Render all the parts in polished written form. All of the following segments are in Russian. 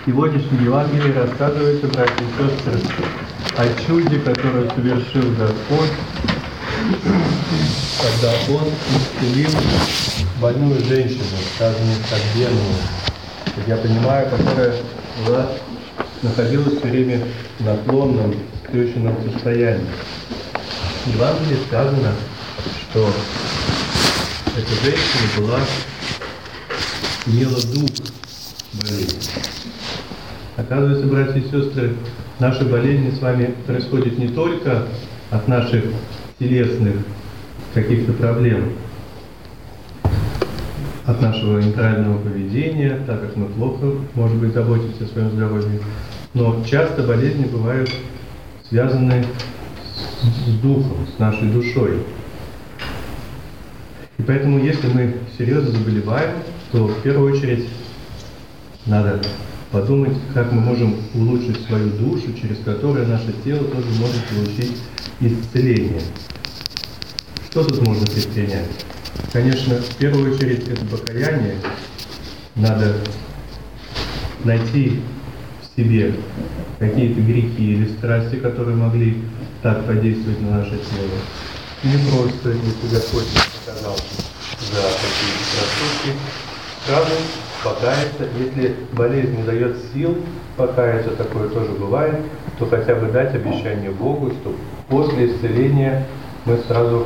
Сегодняшний Евангелие рассказывается, братья и сестры, о чуде, которое совершил Господь, когда Он исцелил больную женщину, сказанную как бедную, как я понимаю, которая была, находилась все время в наклонном, скрюченном состоянии. В Евангелии сказано, что эта женщина имела дух болезни. Оказывается, братья и сестры, наши болезни с вами происходят не только от наших телесных каких-то проблем, от нашего неправильного поведения, так как мы плохо, может быть, заботимся о своем здоровье, но часто болезни бывают связаны с духом, с нашей душой. И поэтому, если мы серьезно заболеваем, то в первую очередь надо подумать, как мы можем улучшить свою душу, через которую наше тело тоже может получить исцеление. Что тут можно предпринять? Конечно, в первую очередь это покаяние. Надо найти в себе какие-то грехи или страсти, которые могли так подействовать на наше тело. Не просто, если Господь наказал за какие-то проступки, сразу покаяться. Если болезнь не дает сил покаяться, такое тоже бывает, то хотя бы дать обещание Богу, что после исцеления мы сразу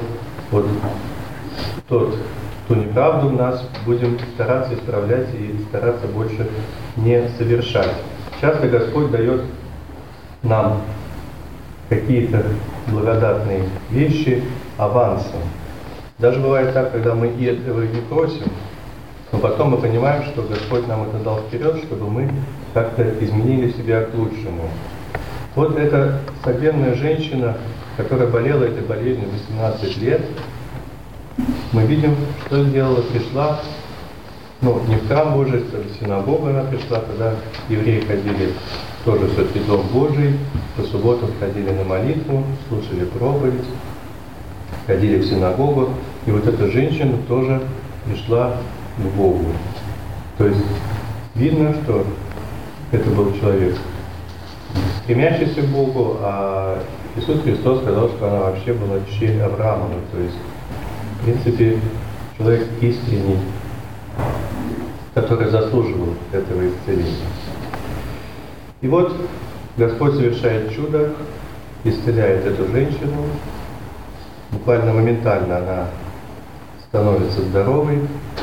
ту неправду в нас будем стараться исправлять и стараться больше не совершать. Часто Господь дает нам какие-то благодатные вещи авансом. Даже бывает так, когда мы этого не просим, но потом мы понимаем, что Господь нам это дал вперед, чтобы мы как-то изменили себя к лучшему. Вот эта согбенная женщина, которая болела этой болезнью 18 лет, мы видим, что сделала, пришла, не в храм Божий, в синагогу она пришла, когда евреи ходили тоже в Святый Дом Божий, по субботам ходили на молитву, слушали проповедь, ходили в синагогу, и вот эта женщина тоже пришла к Богу. То есть видно, что это был человек, стремящийся к Богу, а Иисус Христос сказал, что она вообще была дочерь Авраамова, то есть, в принципе, человек искренний, который заслуживал этого исцеления. И вот Господь совершает чудо, исцеляет эту женщину, буквально моментально она становится здоровой.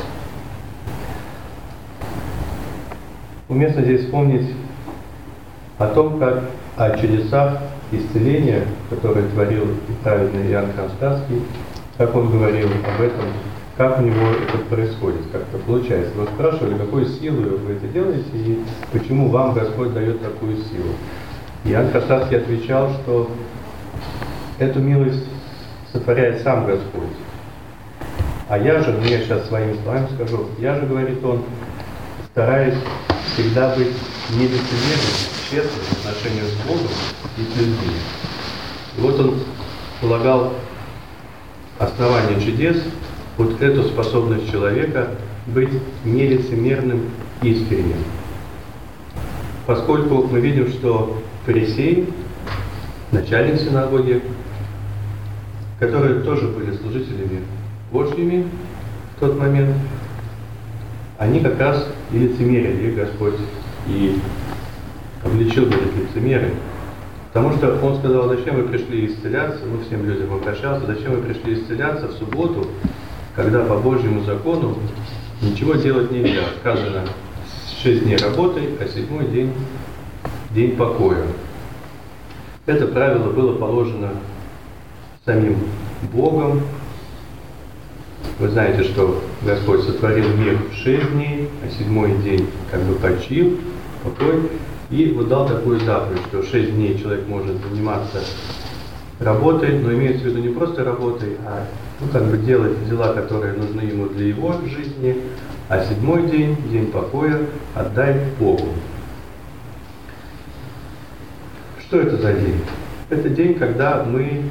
Уместно здесь вспомнить о том, как о чудесах исцеления, которые творил праведный Иоанн Кронштадтский, как он говорил об этом, как у него это происходит, как это получается. Вы спрашивали, какой силой вы это делаете и почему вам Господь дает такую силу. Иоанн Кронштадтский отвечал, что эту милость сотворяет сам Господь. А я сейчас своими словами скажу, я же, говорит он, стараюсь всегда быть нелицемерным, честным в отношении с Богом и с людьми. И вот он полагал основание чудес, вот эту способность человека быть нелицемерным, искренним. Поскольку мы видим, что фарисеи, начальник синагоги, которые тоже были служителями Божьими в тот момент, они как раз и лицемерили, их Господь и обличил их лицемерие. Потому что Он сказал, зачем вы пришли исцеляться, всем людям обращался, зачем вы пришли исцеляться в субботу, когда по Божьему закону ничего делать нельзя. Сказано, 6 дней работай, а 7-й день – день покоя. Это правило было положено самим Богом. Вы знаете, что Господь сотворил мир в 6 дней, а 7-й день почил, покой. И вот дал такую заповедь, что 6 дней человек может заниматься работой, но имеется в виду не просто работой, а делать дела, которые нужны ему для его жизни, а 7-й день, день покоя, отдай Богу. Что это за день? Это день, когда мы,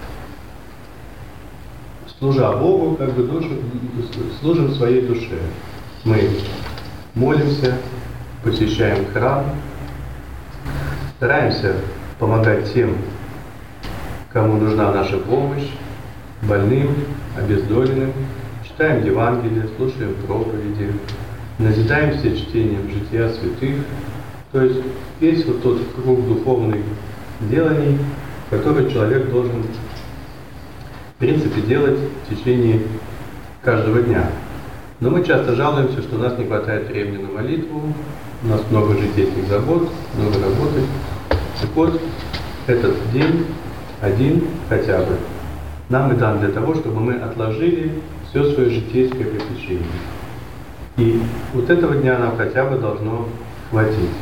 служа Богу, служим своей душе. Мы молимся, посещаем храм, стараемся помогать тем, кому нужна наша помощь, больным, обездоленным, читаем Евангелие, слушаем проповеди, назидаемся чтением жития святых, то есть весь вот тот круг духовных деланий, который человек должен, в принципе, делать в течение каждого дня. Но мы часто жалуемся, что у нас не хватает времени на молитву, у нас много житейских забот, много работы. Так вот, этот день один хотя бы нам и дан для того, чтобы мы отложили все свое житейское приключение. И вот этого дня нам хотя бы должно хватить.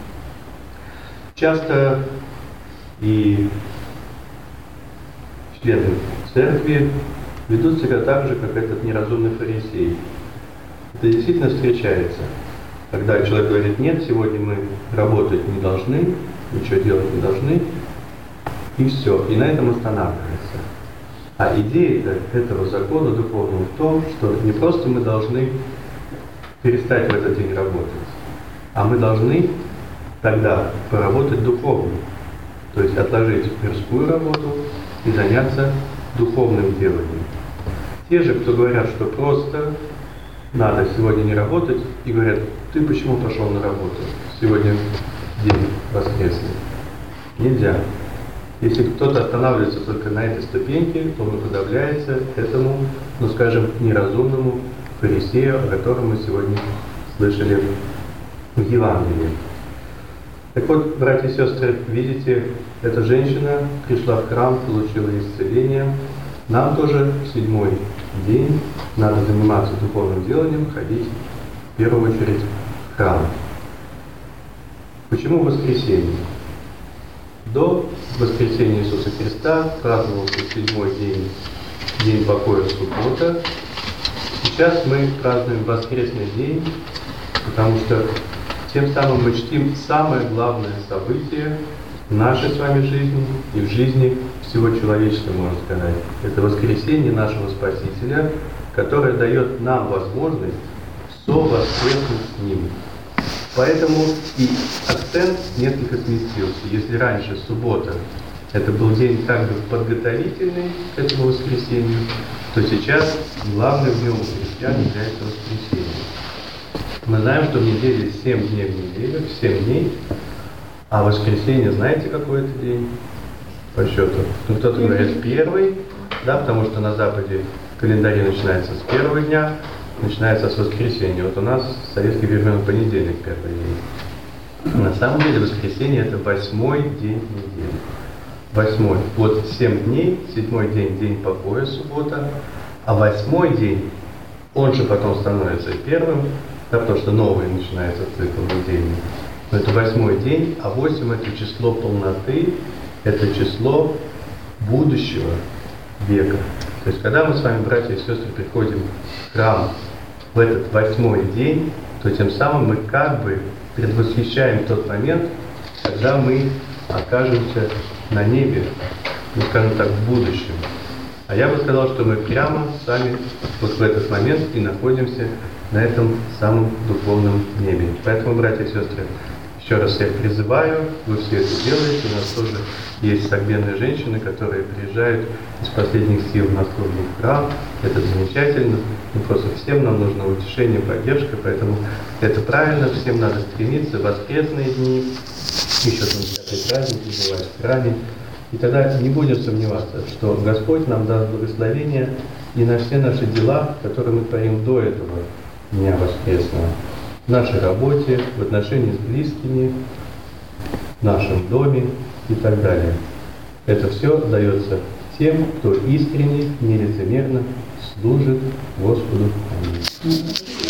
Часто и члены церкви ведут себя так же, как этот неразумный фарисей. Это действительно встречается, когда человек говорит: нет, сегодня мы работать не должны, ничего делать не должны, и все, и на этом останавливается. А идея этого закона духовного в том, что не просто мы должны перестать в этот день работать, а мы должны тогда поработать духовно, то есть отложить мирскую работу и заняться духовным деланием. Те же, кто говорят, что просто надо сегодня не работать, и говорят: ты почему пошел на работу? Сегодня день воскресный. Нельзя. Если кто-то останавливается только на этой ступеньке, то он уподобляется этому, ну скажем, неразумному фарисею, о котором мы сегодня слышали в Евангелии. Так вот, братья и сестры, видите, эта женщина пришла в храм, получила исцеление. Нам тоже в 7-й день надо заниматься духовным деланием, ходить в первую очередь в храм. Почему воскресенье? До воскресения Иисуса Христа праздновался 7-й день, день покоя, суббота. Сейчас мы празднуем воскресный день, потому что тем самым мы чтим самое главное событие в нашей с вами жизни и в жизни всего человечества, можно сказать. Это воскресение нашего Спасителя, которое дает нам возможность совоскреснуть с Ним. Поэтому и акцент несколько сместился. Если раньше суббота это был день как бы подготовительный к этому воскресению, то сейчас главным днем у христиан является воскресенье. Мы знаем, что в неделе 7 дней в неделю, 7 дней, а воскресенье, знаете, какой это день по счету? Ну, кто-то говорит первый, да, потому что на Западе календарь начинается с первого дня, начинается с воскресенья. Вот у нас с советских времен понедельник первый день. На самом деле воскресенье это 8-й день недели. 8-й. Вот 7 дней, 7-й день, день покоя, суббота, а 8-й день, он же потом становится первым, да, потому что новый начинается цикл недельный. Но это 8-й день, а 8 это число полноты, это число будущего века. То есть, когда мы с вами, братья и сестры, приходим в храм в этот 8-й день, то тем самым мы как бы предвосхищаем тот момент, когда мы окажемся на небе, ну, скажем так, в будущем. А я бы сказал, что мы прямо сами вот в этот момент и находимся на этом самом духовном небе. Поэтому, братья и сестры, еще раз всех призываю, вы все это делаете. У нас тоже есть согбенные женщины, которые приезжают из последних сил на службу в храм. Это замечательно. Ну, просто всем нам нужно утешение, поддержка, поэтому это правильно, всем надо стремиться в воскресные дни, еще там всякие праздники бывают в храме. И тогда не будем сомневаться, что Господь нам даст благословение и на все наши дела, которые мы творим до этого дня воскресного. В нашей работе, в отношении с близкими, в нашем доме и так далее. Это все дается тем, кто искренне, нелицемерно служит Господу. Аминь.